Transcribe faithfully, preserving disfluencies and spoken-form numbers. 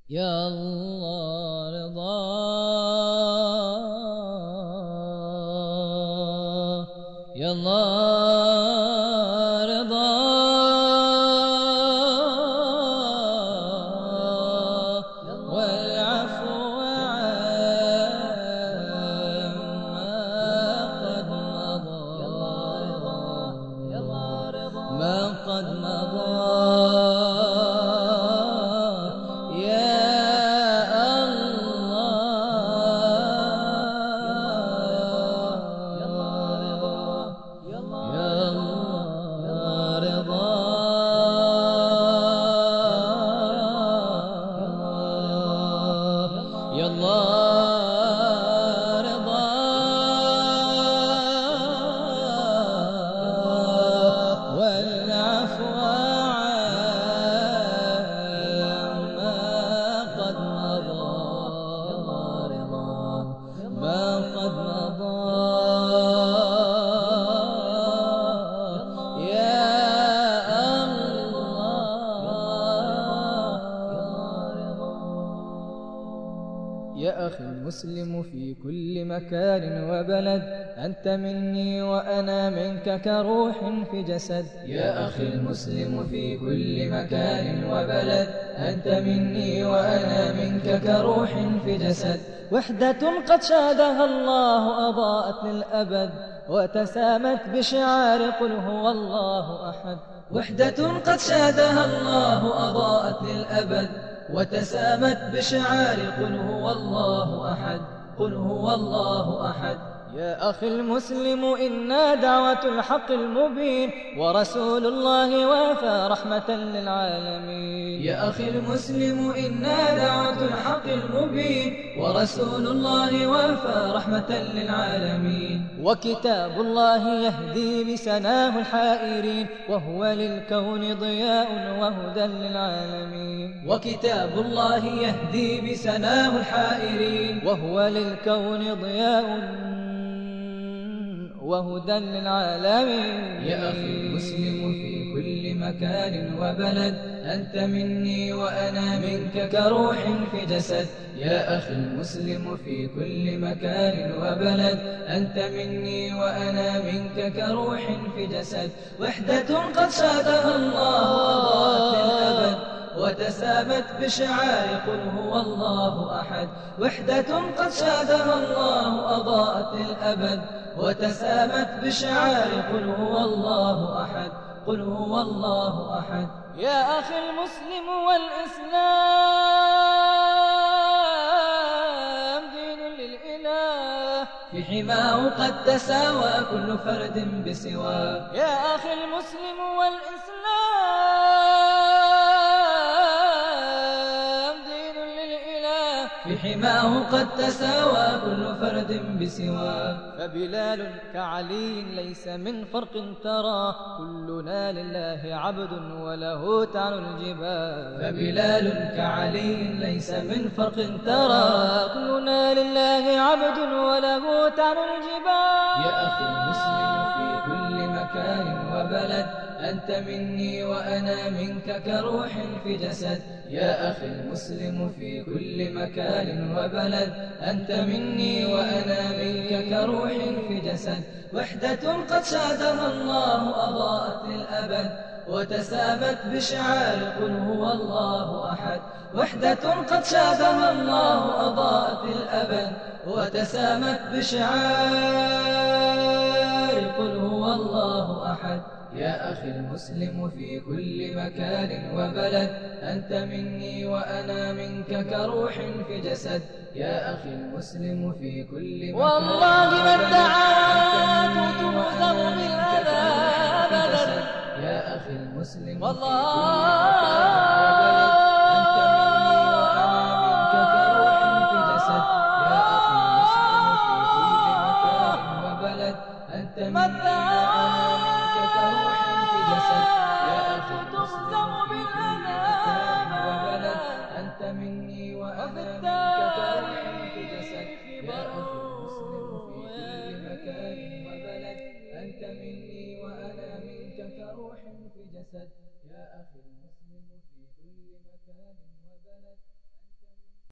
يا الله رضا يا الله رضا والعفو عما قد مضى يا الله رضا والعفو عما قد مضى ما قد مضى يا يا أخي المسلم في كل مكان وبلد، أنت مني وأنا منك كروح في جسد. يا أخي المسلم في كل مكان وبلد، أنت مني وأنا منك كروح في جسد. وحدة قد شادها الله أضاءت للأبد، وتسامت بشعار قل هو الله أحد. وحدة قد شادها الله أضاءت للأبد، وتسامت بشعار قل هو الله أحد، قل هو الله أحد. يا أخي المسلم إنا دعوة الحق المبين، ورسول الله وافى رحمة للعالمين. يا أخي المسلم إنا دعوة الحق المبين، ورسول الله وافى رحمة للعالمين. وكتاب الله يهدي بسناه الحائرين، وهو للكون ضياء وهدى للعالمين. وكتاب الله يهدي بسناه الحائرين، وهو للكون ضياء وهدى للعالمين. يا أخي المسلم في كل مكان وبلد، أنت مني وأنا منك كروح في جسد. يا أخي المسلم في كل مكان وبلد، أنت مني وأنا منك كروح في جسد. وحدة قد شادها الله أضاءت للأبد، وتسامت بشعار قل هو الله أحد. وحدة قد شادها الله أضاءت للأبد، وتسامت بشعار قل هو الله أحد، قل هو الله أحد. يا أخي المسلم والإسلام دين للإله، في حماه قد تساوى كل فرد بسواه. يا أخي المسلم والإسلام في حماه قد تساوى كل فرد بسواه. فبلال كعلي ليس من فرق ترى، كلنا لله عبد وله تعن الجبال. فبلال كعلي ليس من فرق ترى، كلنا لله عبد وله تعن الجبال. يا أخي المسلم في كل مكان وبلد، أنت مني وأنا منك كروح في جسد. يا أخي المسلم في كل مكان وبلد، أنت مني وأنا منك كروح في جسد. وحدة قد شادها الله أضاءت للأبد، وتسامت بشعار قل هو الله أحد. وحدة قد شادها الله أضاءت للأبد، وتسامت بشعار قل هو الله أحد. يا أخي المسلم في كل مكان وبلد، أنت مني وأنا منك كروح في جسد. يا أخي المسلم في كل مكان والله ما ادعاك توزر بالأذى أبدا. يا أخي المسلم والله مني وأنا منك كروح في جسد. يا أخي المسلم في كل مكان وبلد، أنت مني وأنا منك كروح في جسد. يا أخي المسلم في كل مكان